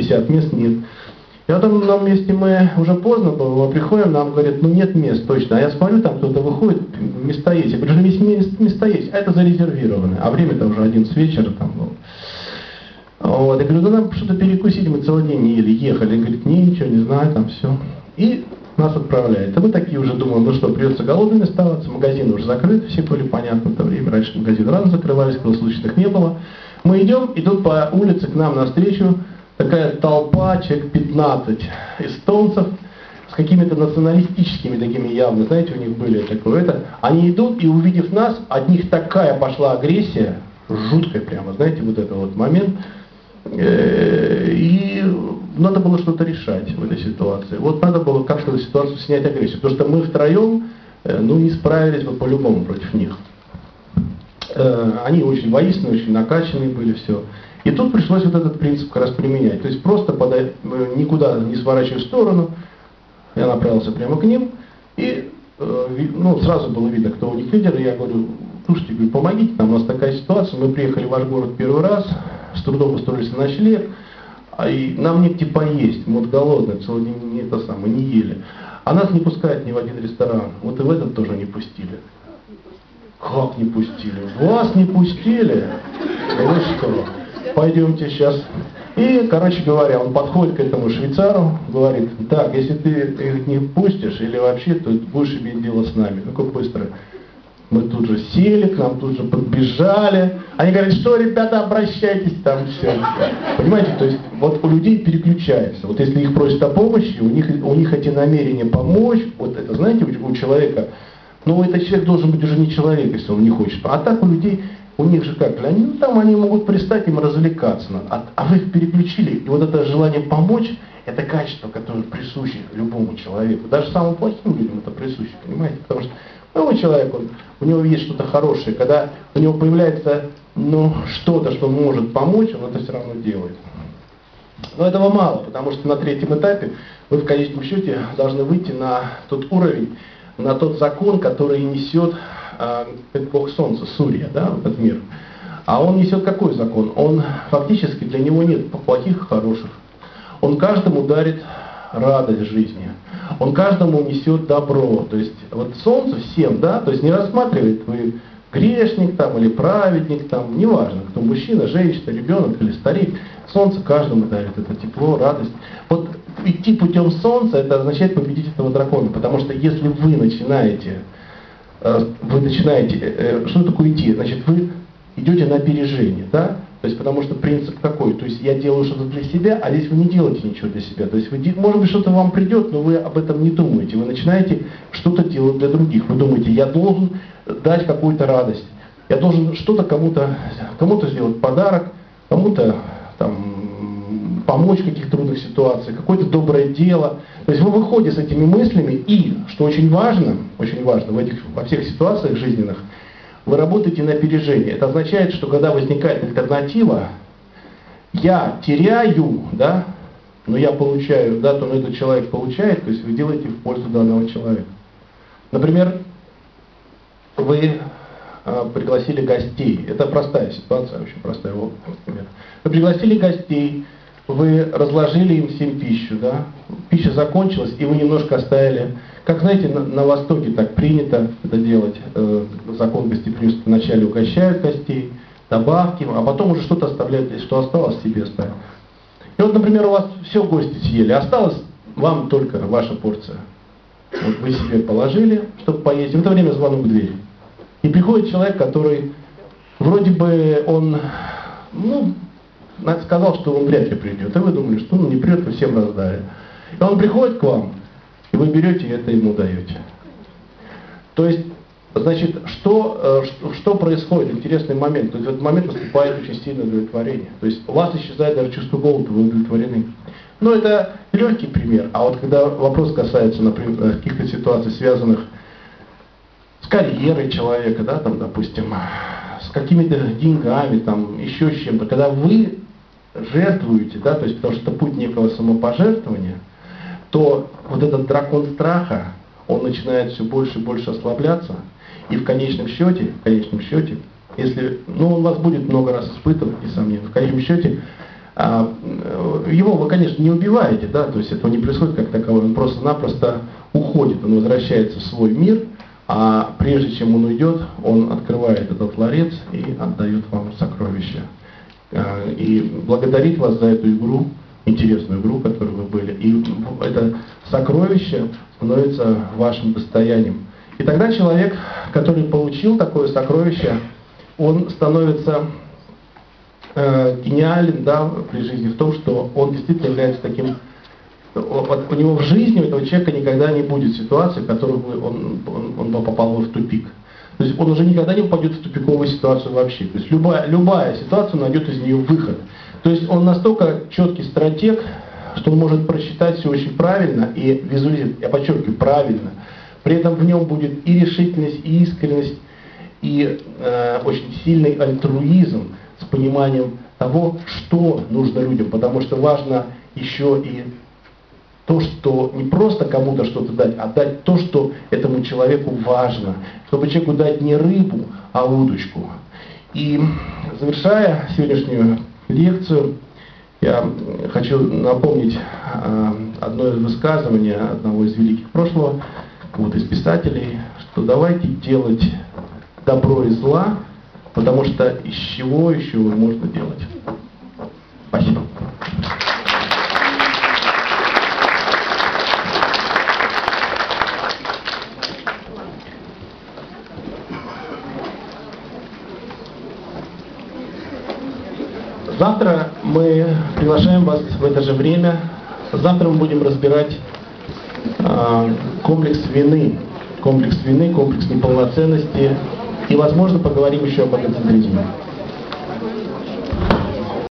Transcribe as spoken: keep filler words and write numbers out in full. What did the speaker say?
пятьдесят мест нет. И вот на одном месте мы уже поздно было, мы приходим, нам говорят, ну нет мест точно. А я смотрю, там кто-то выходит, места есть. Я говорю, есть места есть, а это зарезервировано. А время-то уже одиннадцать вечера там было. Вот. Я говорю, ну нам что-то перекусить, мы целый день не ели, ехали. Говорит, не, ничего не знаю, там все. И нас отправляют. А мы такие уже думаем, ну что, придется голодными оставаться, магазины уже закрыты, все были понятно в то время. Раньше магазины рано закрывались, круглосуточных не было. Мы идем, идут по улице к нам навстречу такая толпа, человек пятнадцать эстонцев с какими-то националистическими такими явно, знаете, у них были такое это. Они идут, и увидев нас, от них такая пошла агрессия, жуткая прямо, знаете, вот этот вот момент. И надо было что-то решать в этой ситуации. Вот надо было как-то эту ситуацию снять агрессию, потому что мы втроем, ну, не справились бы по-любому против них. Они очень воинственные, очень накачанные были, все. И тут пришлось вот этот принцип как раз применять. То есть просто подай, никуда не сворачивая в сторону, я направился прямо к ним, и ну, сразу было видно, кто у них лидер, и я говорю, слушайте, говорю, помогите нам, у нас такая ситуация, мы приехали в ваш город первый раз, с трудом устроились на ночлег, а и нам негде поесть, мы вот голодные, целый день не, это самое, не ели. А нас не пускают ни в один ресторан, вот и в этот тоже не пустили. Как не пустили? Вас не пустили? Да вы что? Пойдемте сейчас. И, короче говоря, он подходит к этому швейцару, говорит, так, если ты их не пустишь или вообще, то будешь иметь дело с нами. Ну-ка быстро. Мы тут же сели, к нам тут же подбежали. Они говорят, что, ребята, обращайтесь, там все. Понимаете, то есть вот у людей переключается. Вот если их просят о помощи, у них, у них эти намерения помочь, вот это, знаете, у, у человека, ну, этот человек должен быть уже не человек, если он не хочет. А так у людей, у них же как, они, ну, там они могут пристать им развлекаться. А, а вы их переключили, и вот это желание помочь, это качество, которое присуще любому человеку. Даже самым плохим людям это присуще, понимаете? Потому что новый человек, он, у него есть что-то хорошее. Когда у него появляется ну, что-то, что может помочь, он это все равно делает. Но этого мало, потому что на третьем этапе вы в конечном счете должны выйти на тот уровень, на тот закон, который несет э, Бог Солнца, Сурья, да, в этот мир. А он несет какой закон? Он фактически, для него нет плохих и хороших. Он каждому дарит радость жизни. Он каждому несет добро. То есть вот Солнце всем, да, то есть не рассматривает вы грешник там или праведник там, неважно, кто мужчина, женщина, ребенок или старик. Солнце каждому дарит это тепло, радость. Вот идти путем Солнца, это означает победить этого дракона, потому что если вы начинаете, вы начинаете, что такое идти? Значит, вы идете на опережение, да? То есть, потому что принцип какой? То есть, я делаю что-то для себя, а здесь вы не делаете ничего для себя. То есть, вы, может быть, что-то вам придет, но вы об этом не думаете. Вы начинаете что-то делать для других. Вы думаете, я должен дать какую-то радость. Я должен что-то кому-то, кому-то сделать подарок, кому-то там помочь в каких-то трудных ситуациях, какое-то доброе дело. То есть, вы выходите с этими мыслями и, что очень важно, очень важно в этих, во всех ситуациях жизненных, вы работаете на опережение. Это означает, что когда возникает альтернатива, я теряю, да, но я получаю, да, то этот человек получает, то есть вы делаете в пользу данного человека. Например, вы э, пригласили гостей. Это простая ситуация, очень простая. Вот, например. Вы пригласили гостей, вы разложили им всем пищу, да, пища закончилась, и вы немножко оставили. Как знаете, на, на Востоке так принято это делать, э, закон гостеприимства, вначале угощают гостей, добавки, а потом уже что-то оставляют, что осталось, себе оставят. И вот, например, у вас все гости съели, осталась вам только ваша порция. Вот вы себе положили, чтобы поесть, и в это время звонок в дверь. И приходит человек, который вроде бы он, ну, сказал, что он вряд ли придет, и вы думали, что он не придет, вы всем раздали. И он приходит к вам, и вы берете и это ему даете. То есть, значит, что, что, что происходит? Интересный момент. То есть в этот момент наступает очень сильное удовлетворение. То есть у вас исчезает даже чувство голода, вы удовлетворены. Но это легкий пример. А вот когда вопрос касается, например, каких-то ситуаций, связанных с карьерой человека, да, там, допустим, с какими-то деньгами, там, еще с чем-то, когда вы жертвуете, да, то есть потому что это путь некого самопожертвования, то вот этот дракон страха, он начинает все больше и больше ослабляться, и в конечном счете, в конечном счете, если, ну, он вас будет много раз испытывать, несомненно, в конечном счете, А, его вы, конечно, не убиваете, да, то есть этого не происходит как таковое, он просто-напросто уходит, он возвращается в свой мир, а прежде чем он уйдет, он открывает этот ларец и отдает вам сокровища. А, и благодарит вас за эту игру, интересную игру, в которой вы были. И это сокровище становится вашим достоянием. И тогда человек, который получил такое сокровище, он становится э, гениален, да, при жизни в том, что он действительно является таким. Вот у него в жизни, у этого человека никогда не будет ситуации, в которой он, он, он попал в тупик. То есть он уже никогда не попадет в тупиковую ситуацию вообще. То есть любая, любая ситуация найдет из нее выход. То есть он настолько четкий стратег, что он может просчитать все очень правильно и визуализировать, я подчеркиваю, правильно. При этом в нем будет и решительность, и искренность, и э, очень сильный альтруизм с пониманием того, что нужно людям. Потому что важно еще и то, что не просто кому-то что-то дать, а дать то, что этому человеку важно. Чтобы человеку дать не рыбу, а удочку. И завершая сегодняшнюю лекцию, я хочу напомнить э, одно из высказываний одного из великих прошлого, вот из писателей, что давайте делать добро из зла, потому что из чего еще можно делать. Спасибо. Завтра мы приглашаем вас в это же время. Завтра мы будем разбирать э, комплекс вины, комплекс вины, комплекс неполноценности и, возможно, поговорим еще об эгоцентризме.